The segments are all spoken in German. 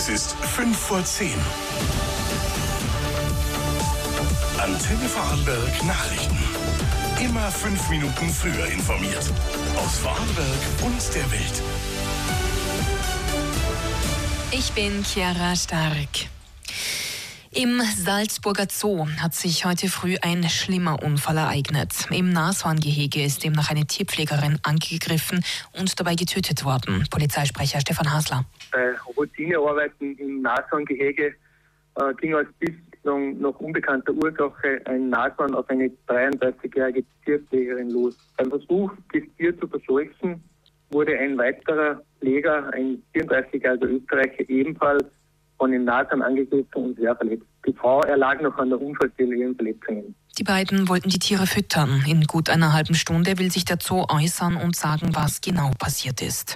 Es ist 5:10. Antenne Vorarlberg Nachrichten. Immer 5 Minuten früher informiert. Aus Vorarlberg und der Welt. Ich bin Chiara Stark. Im Salzburger Zoo hat sich heute früh ein schlimmer Unfall ereignet. Im Nashorngehege ist demnach eine Tierpflegerin angegriffen und dabei getötet worden. Polizeisprecher Stefan Hasler. Bei Routinearbeiten im Nashorngehege ging als bislang noch unbekannter Ursache ein Nashorn auf eine 33-jährige Tierpflegerin los. Beim Versuch, das Tier zu verscheuchen, wurde ein weiterer Pfleger, ein 34-jähriger Österreicher, ebenfalls von dem Nashorn angegriffen und schwer verletzt. Die Frau erlag noch an der Unfallstelle ihren Verletzungen. Die beiden wollten die Tiere füttern. In gut einer halben Stunde will sich der Zoo äußern und sagen, was genau passiert ist.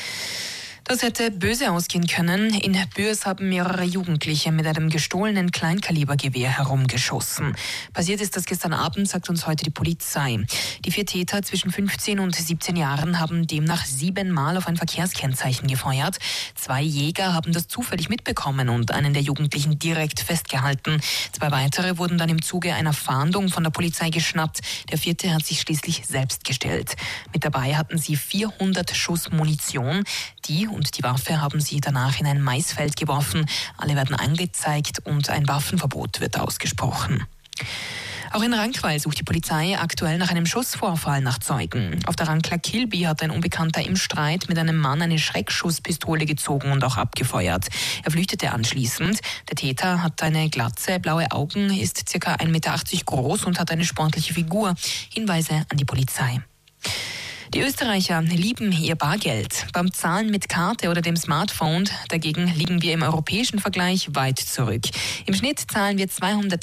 Das hätte böse ausgehen können. In Bürs haben mehrere Jugendliche mit einem gestohlenen Kleinkalibergewehr herumgeschossen. Passiert ist das gestern Abend, sagt uns heute die Polizei. Die 4 Täter zwischen 15 und 17 Jahren haben demnach 7-mal auf ein Verkehrskennzeichen gefeuert. 2 Jäger haben das zufällig mitbekommen und einen der Jugendlichen direkt festgehalten. 2 weitere wurden dann im Zuge einer Fahndung von der Polizei geschnappt. Der 4. hat sich schließlich selbst gestellt. Mit dabei hatten sie 400 Schuss Munition. Die und die Waffe haben sie danach in ein Maisfeld geworfen. Alle werden angezeigt und ein Waffenverbot wird ausgesprochen. Auch in Rankweil sucht die Polizei aktuell nach einem Schussvorfall nach Zeugen. Auf der Rankler Kilby hat ein Unbekannter im Streit mit einem Mann eine Schreckschusspistole gezogen und auch abgefeuert. Er flüchtete anschließend. Der Täter hat eine Glatze, blaue Augen, ist ca. 1,80 Meter groß und hat eine sportliche Figur. Hinweise an die Polizei. Die Österreicher lieben ihr Bargeld. Beim Zahlen mit Karte oder dem Smartphone dagegen liegen wir im europäischen Vergleich weit zurück. Im Schnitt zahlen wir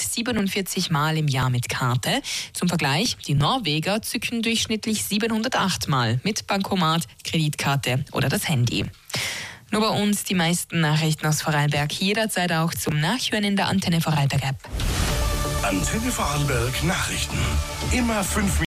247 Mal im Jahr mit Karte. Zum Vergleich, die Norweger zücken durchschnittlich 708 Mal mit Bankomat, Kreditkarte oder das Handy. Nur bei uns die meisten Nachrichten aus Vorarlberg, jederzeit auch zum Nachhören in der Antenne Vorarlberg App. Antenne Vorarlberg Nachrichten. Immer 5 Minuten.